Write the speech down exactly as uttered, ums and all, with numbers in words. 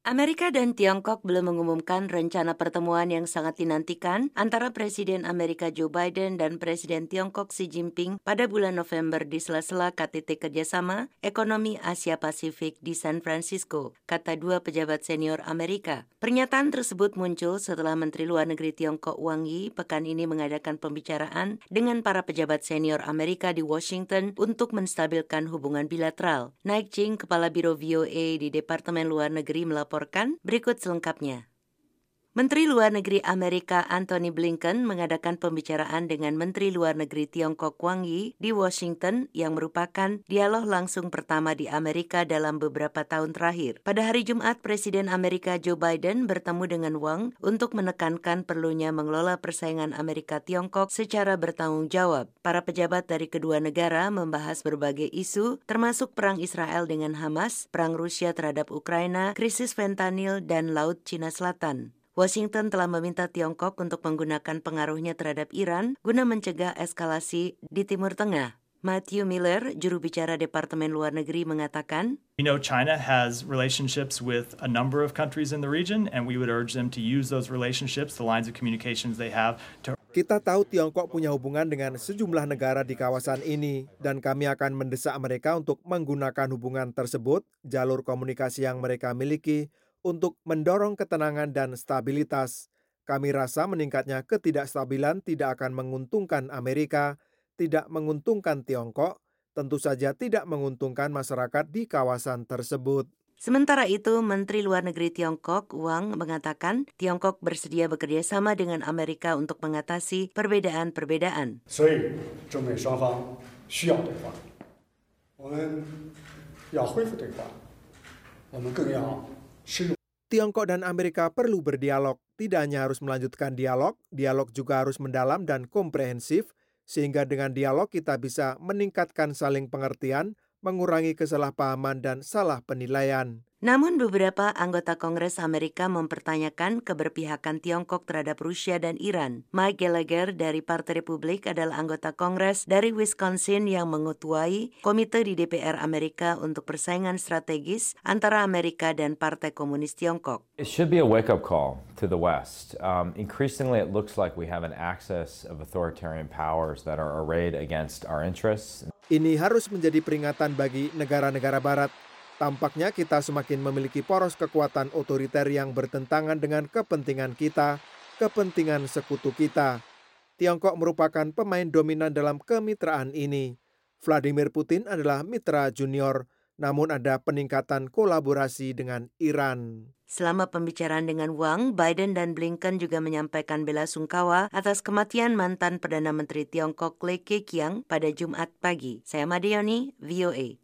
Amerika dan Tiongkok belum mengumumkan rencana pertemuan yang sangat dinantikan antara Presiden Amerika Joe Biden dan Presiden Tiongkok Xi Jinping pada bulan November di sela-sela K T T Kerjasama Ekonomi Asia Pasifik di San Francisco, kata dua pejabat senior Amerika. Pernyataan tersebut muncul setelah Menteri Luar Negeri Tiongkok Wang Yi pekan ini mengadakan pembicaraan dengan para pejabat senior Amerika di Washington untuk menstabilkan hubungan bilateral. Naik Ching, Kepala Biro V O A di Departemen Luar Negeri, melaporkan berikut selengkapnya. Menteri Luar Negeri Amerika Antony Blinken mengadakan pembicaraan dengan Menteri Luar Negeri Tiongkok Wang Yi di Washington yang merupakan dialog langsung pertama di Amerika dalam beberapa tahun terakhir. Pada hari Jumat, Presiden Amerika Joe Biden bertemu dengan Wang untuk menekankan perlunya mengelola persaingan Amerika-Tiongkok secara bertanggung jawab. Para pejabat dari kedua negara membahas berbagai isu, termasuk perang Israel dengan Hamas, perang Rusia terhadap Ukraina, krisis fentanyl, dan Laut Cina Selatan. Washington telah meminta Tiongkok untuk menggunakan pengaruhnya terhadap Iran guna mencegah eskalasi di Timur Tengah. Matthew Miller, juru bicara Departemen Luar Negeri, mengatakan, We know China has relationships with a number of countries in the region, and we would urge them to use those relationships, the lines of communications they have, to Kita tahu Tiongkok punya hubungan dengan sejumlah negara di kawasan ini, dan kami akan mendesak mereka untuk menggunakan hubungan tersebut, jalur komunikasi yang mereka miliki, untuk mendorong ketenangan dan stabilitas. Kami rasa meningkatnya ketidakstabilan tidak akan menguntungkan Amerika, tidak menguntungkan Tiongkok, tentu saja tidak menguntungkan masyarakat di kawasan tersebut. Sementara itu, Menteri Luar Negeri Tiongkok Wang mengatakan Tiongkok bersedia bekerja sama dengan Amerika untuk mengatasi perbedaan-perbedaan. 所以中美双方需要对话，我们要恢复对话，我们更要深入。 Tiongkok dan Amerika perlu berdialog, tidak hanya harus melanjutkan dialog, dialog juga harus mendalam dan komprehensif, sehingga dengan dialog kita bisa meningkatkan saling pengertian, mengurangi kesalahpahaman dan salah penilaian. Namun beberapa anggota Kongres Amerika mempertanyakan keberpihakan Tiongkok terhadap Rusia dan Iran. Mike Gallagher dari Partai Republik adalah anggota Kongres dari Wisconsin yang mengetuai komite di D P R Amerika untuk persaingan strategis antara Amerika dan Partai Komunis Tiongkok. It should be a wake-up call to the West. Um, increasingly, it looks like we have an axis of authoritarian powers that are arrayed against our interests. Ini harus menjadi peringatan bagi negara-negara Barat. Tampaknya kita semakin memiliki poros kekuatan otoriter yang bertentangan dengan kepentingan kita, kepentingan sekutu kita. Tiongkok merupakan pemain dominan dalam kemitraan ini. Vladimir Putin adalah mitra junior, namun ada peningkatan kolaborasi dengan Iran. Selama pembicaraan dengan Wang, Biden dan Blinken juga menyampaikan bela sungkawa atas kematian mantan Perdana Menteri Tiongkok Li Keqiang pada Jumat pagi. Saya Madioni, V O A.